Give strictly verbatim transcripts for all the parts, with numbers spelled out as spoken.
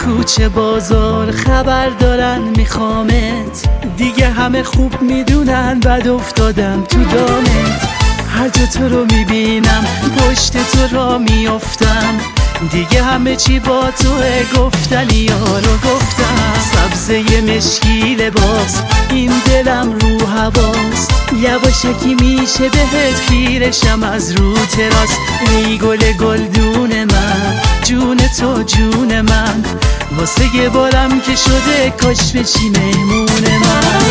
کوچه بازار خبر دارن میخوامت، دیگه همه خوب میدونن بد افتادم تو دامت. هر جا تو رو میبینم پشت تو را میافتم، دیگه همه چی با توه، گفتنی یارو گفتم. سبزه مشکی لباس این دلم رو هواست، یواشکی میشه بهت پیرشم از رو تراس. ای گل گلدون من، جون تو جون من، واسه یه بارم که شده کاش بشی مهمون من.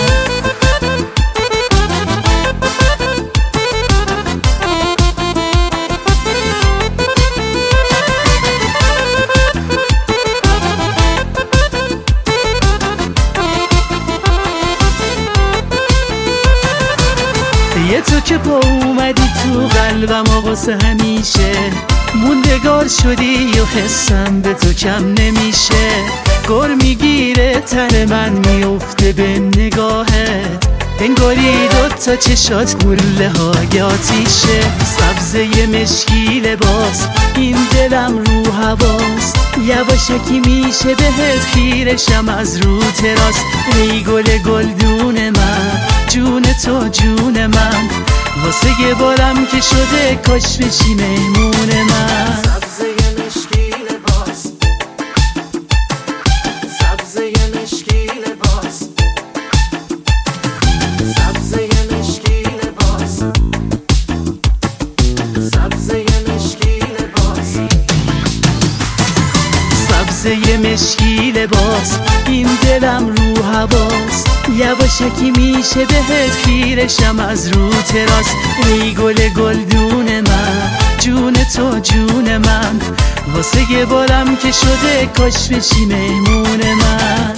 یه تو که پا اومدی تو قلبم و واسه همیشه موندگار شدی و حسم به تو کم نمیشه. گر میگیره تن من میفته به نگاهت، انگاری دوتا چشات گله های آتیشه. سبزه مشکی لباس این دلم رو هواست، یواشکی میشه بهت خیرشم از رو تراس. ای گل گلدون من، جون تو جون من، واسه یه بارم که شده کاش بشی مهمون من. سبزه مشکی لباس، سبزه مشکی لباس، سبزه مشکی لباس، سبزه مشکی لباس. سبزه مشکی لباس این دلم رو هواست، یواشکی میشه بهت خیرشم از رو تراس. ای گل گلدون من، جون تو جون من، واسه یه بارم که شده کاش بشی مهمون من.